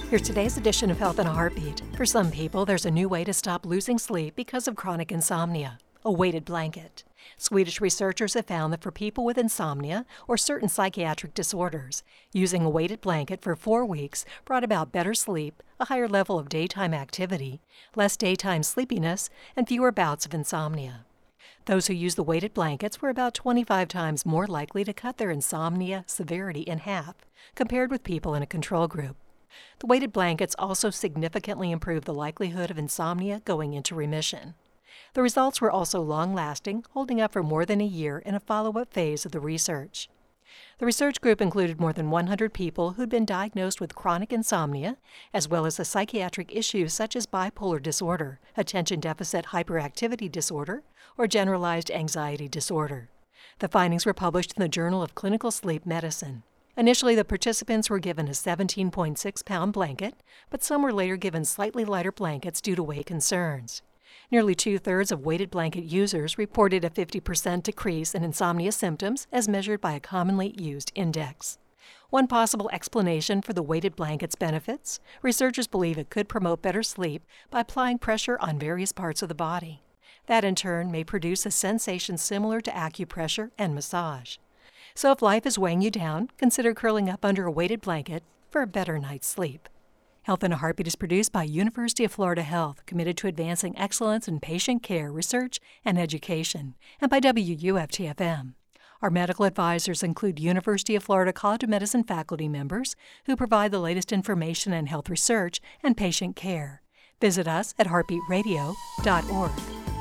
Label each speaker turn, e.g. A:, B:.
A: Here's today's edition of Health in a Heartbeat. For some people, there's a new way to stop losing sleep because of chronic insomnia: a weighted blanket. Swedish researchers have found that for people with insomnia or certain psychiatric disorders, using a weighted blanket for 4 weeks brought about better sleep, a higher level of daytime activity, less daytime sleepiness, and fewer bouts of insomnia. Those who used the weighted blankets were about 25 times more likely to cut their insomnia severity in half compared with people in a control group. The weighted blankets also significantly improved the likelihood of insomnia going into remission. The results were also long-lasting, holding up for more than a year in a follow-up phase of the research. The research group included more than 100 people who'd been diagnosed with chronic insomnia, as well as psychiatric issues such as bipolar disorder, attention deficit hyperactivity disorder, or generalized anxiety disorder. The findings were published in the Journal of Clinical Sleep Medicine. Initially, the participants were given a 17.6-pound blanket, but some were later given slightly lighter blankets due to weight concerns. Nearly 2/3 of weighted blanket users reported a 50% decrease in insomnia symptoms as measured by a commonly used index. One possible explanation for the weighted blanket's benefits: researchers believe it could promote better sleep by applying pressure on various parts of the body. That in turn may produce a sensation similar to acupressure and massage. So if life is weighing you down, consider curling up under a weighted blanket for a better night's sleep. Health in a Heartbeat is produced by University of Florida Health, committed to advancing excellence in patient care, research, and education, and by WUFT-FM. Our medical advisors include University of Florida College of Medicine faculty members who provide the latest information in health research and patient care. Visit us at heartbeatradio.org.